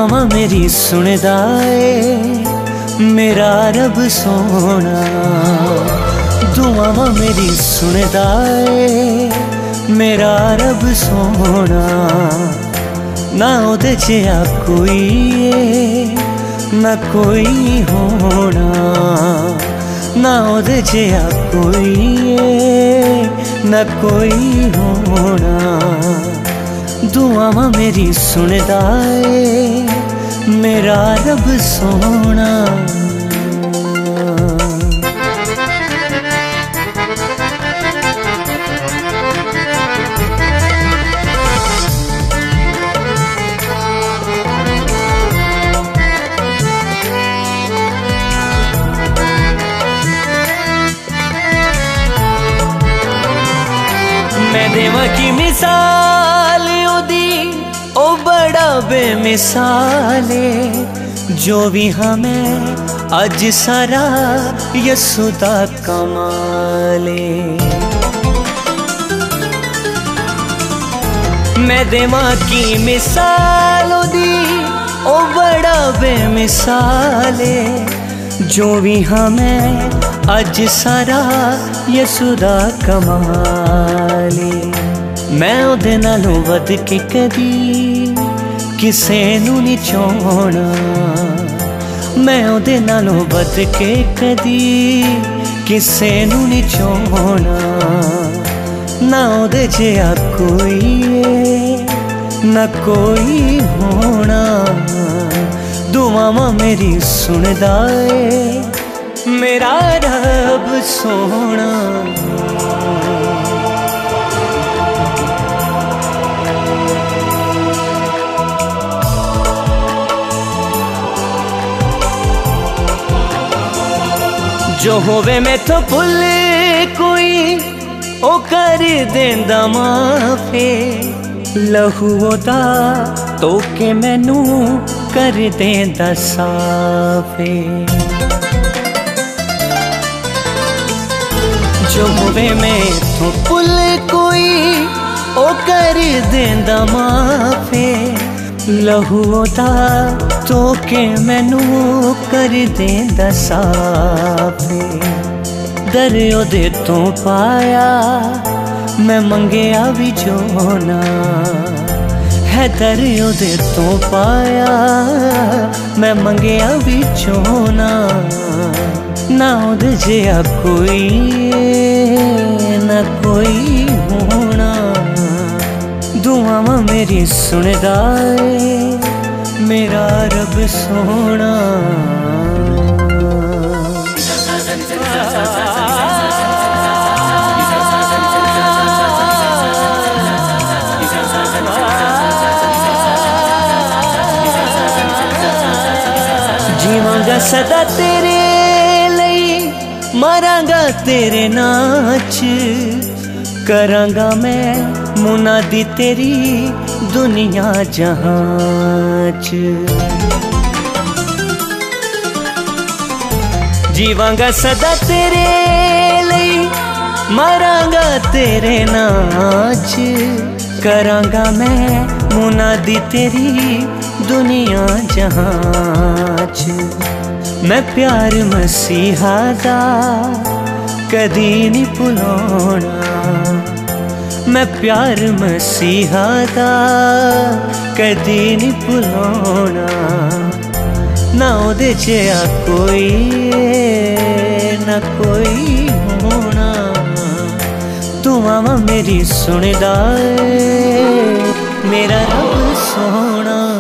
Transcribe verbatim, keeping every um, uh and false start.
दुआवां मेरी सुनदा ए मेरा रब सोना। दुआवां मेरी सुनदा ए मेरा रब सोना। ना ओदे जिहा कोई ए ना कोई होना। ना ओदे जिहा कोई ए ना कोई होना। दुआवां मेरी सुनदा ए मेरा रब सोना। मैं देवां की मिसाल ओदी ओ बड़ा बेमिसाल है। जो भी हाँ मैं अज सारा यसु दा कमाल है। मैं देवां की मिसाल ओदी ओ बड़ा बेमिसाल है। जो भी हाँ मैं अज सारा यसु दा कमाल है। मैं ओदे नालों वध के कदी किसे नू नहीं चाहना। मैं ओदे नालों वध के कदी किसे नू नहीं चाहना। ना ओदे जिहा कोई है ना कोई होना। दुआवां मेरी सुनदा ए मेरा रब सोना। जो होवे मैं तो भुल कोई ओ कर देंदा माफे। लहू ओदा तो के मैनू कर देंदा साफे। जो होवे मैं तो भुल कोई ओ कर देंदा माफे। लहू ओदा तो के मैनू कर देंदा साफे। दर ओदे तो पाया मैं मंगया भी जोना है। दर ओदे तो पाया मैं मंगया भी जोना। ना ओदे जिहा कोई ना कोई होना। दुआवां मेरी सुनदा ए मेरा रब सोना। जीवांगा सदा तेरे लई मरांगा तेरे नाच। करांगा मैं मुनादी तेरी दुनिया जहां च। जीवांगा सदा तेरे लई मरांगा तेरे नाच। करांगा मैं मुनादी तेरी दुनिया जहां च। मैं प्यार मसीहा दा कदी नहीं भुलाना। मैं प्यार मसीहा दा कदी नहीं भुलाना। ना ओदे जिहा कोई ना कोई होना। दुआवां मेरी सुनदा ए मेरा रब सोना।